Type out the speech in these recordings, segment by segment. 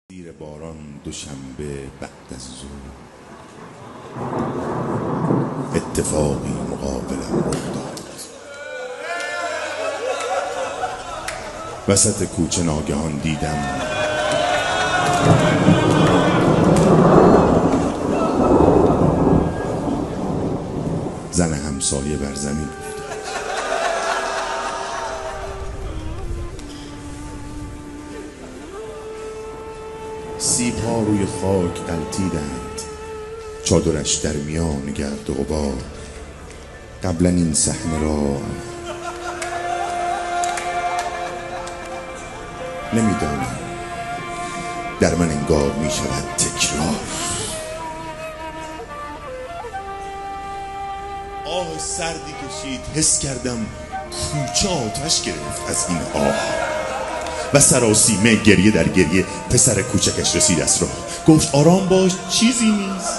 زیر باران دوشنبه بعد از ظهر اتفاقی مقابلم رخ داد. وسط کوچه ناگهان دیدم زن همسایه بر زمین افتاد. سیب‌ها روی خاک غلتیدند، چادرش در میان گرد و غبار. قبلا این صحنه را نمیدانم، در من انگار می شود تکرار. آه سردی کشید، حس کردم کوچه آتش گرفت از این آه و سراسیمه گریه در گریه. پسر کوچکش رسید از راه، گفت آرام باش، چیزی نیست.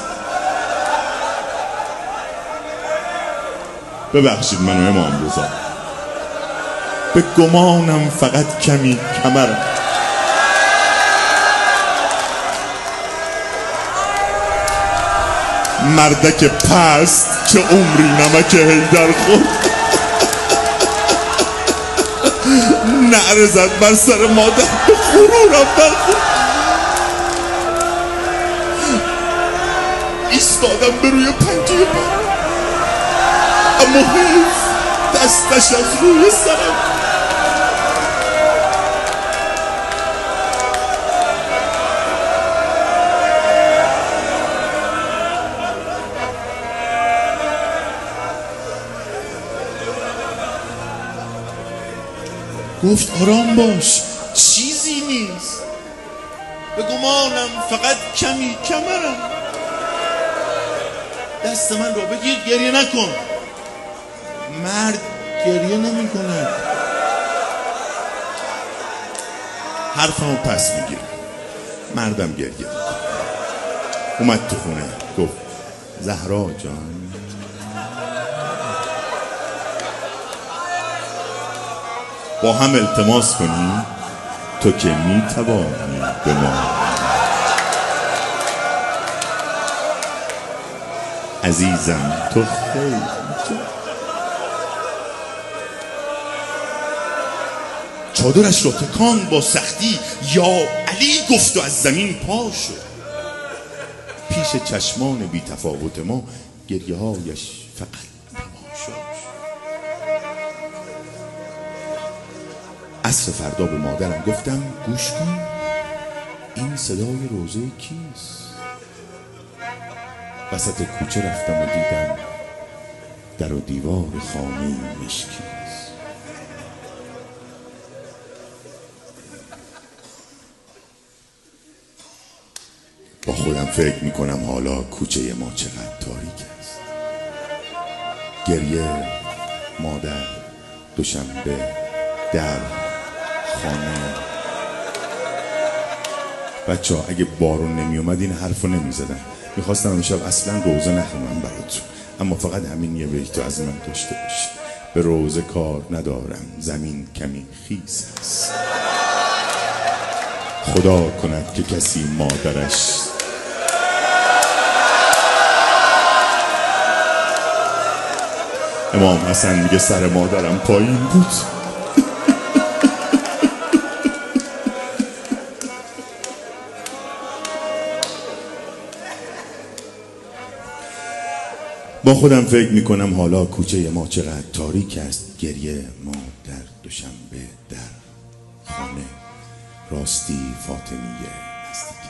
ببخشید منو امام رضا، به گمانم فقط کمی کمرم. مردک پست که عمری نمک حیدر خورد نعره زد بر سر مادر، به غرورم برخورد. ایستادم به روی پنجه بار، اما حیف دستش از روی سرم. گفت آرام باش، چیزی نیست. به گمانم فقط کمی کمرم. دست من را بگیر، گریه نکن. مرد گریه نمی کند. حرفمو پس میگیرم. مردم گریه میکن. اومد تو خونه، گفت زهرا جان، با هم التماس کنیم، تو که میتوانی به ما. عزیزم تو خیلی چادرش را تکان با سختی، یا علی گفت و از زمین پا شد. پیش چشمان بی تفاوت ما گریه هایش فقط تماشا. عصر فردا به مادرم گفتم گوش کن، این صدای روزه کیست؟ وسط کوچه رفتم و دیدم در و دیوار خانه مشکیست. با خودم فکر میکنم حالا کوچه ما چقدر تاریک است. گریه، مادر، دوشنبه، در، خانه. بچه ها اگه بارون نمی اومد این حرف رو نمی زدم. میخواستم امشب اصلا روزه نخونم براتون، اما فقط همین یه بیتو از من داشته باشید. به روزه کار ندارم، زمین کمی خیس است. خدا کند که کسی مادرش امام حسن میگه سر مادرم پایین بود. با خودم فکر میکنم حالا کوچه ما چقدر تاریک است. گریه، مادر، دوشنبه، در، خانه، راستی فاطمیه نزدیکی.